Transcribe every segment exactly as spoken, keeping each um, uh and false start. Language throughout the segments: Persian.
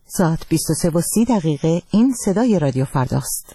ساعت بیست و سه و سی دقیقه. این صدای رادیو فرداست.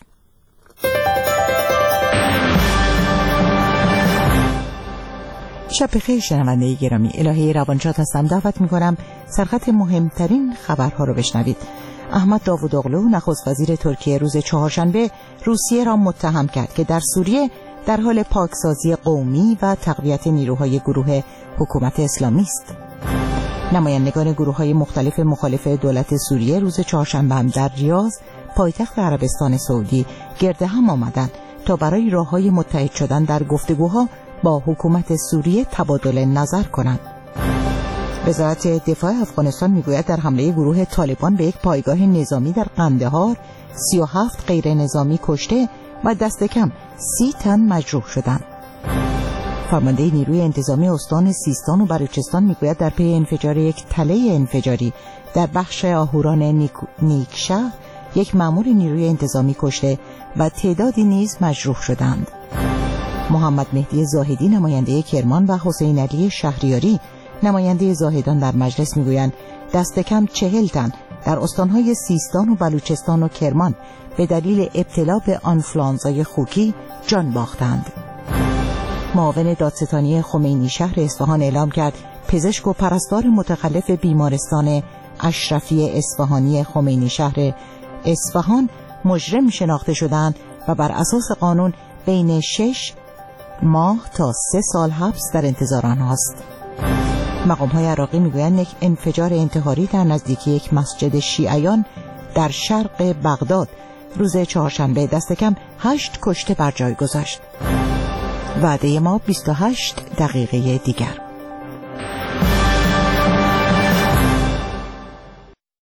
شب بخیر شنونده گرامی، الهه روانشاد هستم. دعوت میکنم سرخط مهمترین خبرها رو بشنوید. احمد داوودوغلو نخست وزیر ترکیه روز چهارشنبه روسیه را متهم کرد که در سوریه در حال پاکسازی قومی و تقویت نیروهای گروه حکومت اسلامی است. نمایندگان گروه‌های مختلف مخالف دولت سوریه روز چهارشنبه هم در ریاض پایتخت عربستان سعودی گرد هم آمدند تا برای راه‌های متحد شدن در گفتگوها با حکومت سوریه تبادل نظر کنند. وزارت دفاع افغانستان میگوید در حمله گروه طالبان به یک پایگاه نظامی در قندهار سی و هفت غیر نظامی کشته و دست کم سی تن مجروح شدند. فرمانده نیروی انتظامی استان سیستان و بلوچستان میگوید در پی انفجار یک تله انفجاری در بخش آهوران نیک... نیکشهر یک مأمور نیروی انتظامی کشته و تعدادی نیز مجروح شدند. محمد مهدی زاهدی نماینده کرمان و حسین علی شهریاری نماینده زاهدان در مجلس میگویند دست کم چهل تن در استانهای سیستان و بلوچستان و کرمان به دلیل ابتلا به آنفلانزای خوکی جان باختند. معاون دادستانی خمینی شهر اصفهان اعلام کرد پزشک و پرستار متخلف بیمارستان اشرفی اصفهانی خمینی شهر اصفهان مجرم شناخته شدند و بر اساس قانون بین شش ماه تا سه سال حبس در انتظار آنهاست. مقام‌های عراقی میگویند یک انفجار انتحاری در نزدیکی یک مسجد شیعیان در شرق بغداد روز چهارشنبه دست کم هشت کشته بر جای گذاشت. وعده ما بیست و هشت دقیقه دیگر.